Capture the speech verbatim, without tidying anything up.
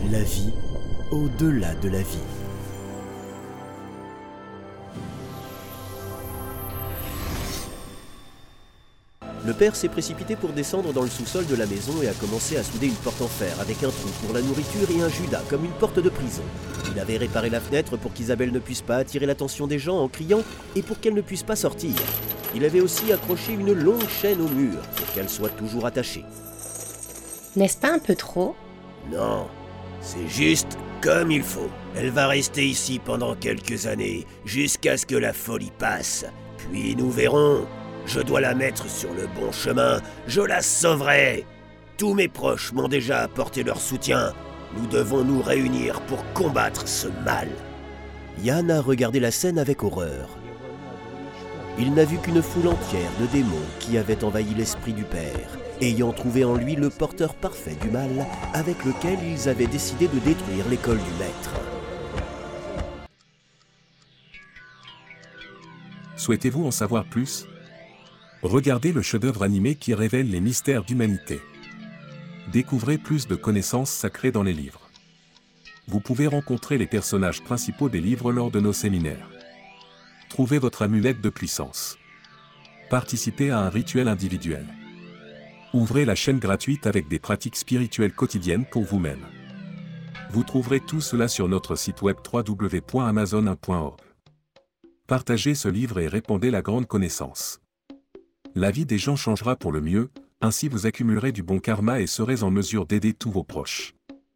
La vie au-delà de la vie. Le père s'est précipité pour descendre dans le sous-sol de la maison et a commencé à souder une porte en fer avec un trou pour la nourriture et un judas comme une porte de prison. Il avait réparé la fenêtre pour qu'Isabelle ne puisse pas attirer l'attention des gens en criant et pour qu'elle ne puisse pas sortir. Il avait aussi accroché une longue chaîne au mur pour qu'elle soit toujours attachée. N'est-ce pas un peu trop ? Non, c'est juste comme il faut. Elle va rester ici pendant quelques années, jusqu'à ce que la folie passe. Puis nous verrons. Je dois la mettre sur le bon chemin, je la sauverai. Tous mes proches m'ont déjà apporté leur soutien. Nous devons nous réunir pour combattre ce mal. Yann a regardé la scène avec horreur. Il n'a vu qu'une foule entière de démons qui avaient envahi l'esprit du père, ayant trouvé en lui le porteur parfait du mal avec lequel ils avaient décidé de détruire l'école du maître. Souhaitez-vous en savoir plus ? Regardez le chef-d'œuvre animé qui révèle les mystères d'humanité. Découvrez plus de connaissances sacrées dans les livres. Vous pouvez rencontrer les personnages principaux des livres lors de nos séminaires. Trouvez votre amulette de puissance. Participez à un rituel individuel. Ouvrez la chaîne gratuite avec des pratiques spirituelles quotidiennes pour vous-même. Vous trouverez tout cela sur notre site web w w w point amazon un point org. Partagez ce livre et répandez la grande connaissance. La vie des gens changera pour le mieux, ainsi vous accumulerez du bon karma et serez en mesure d'aider tous vos proches.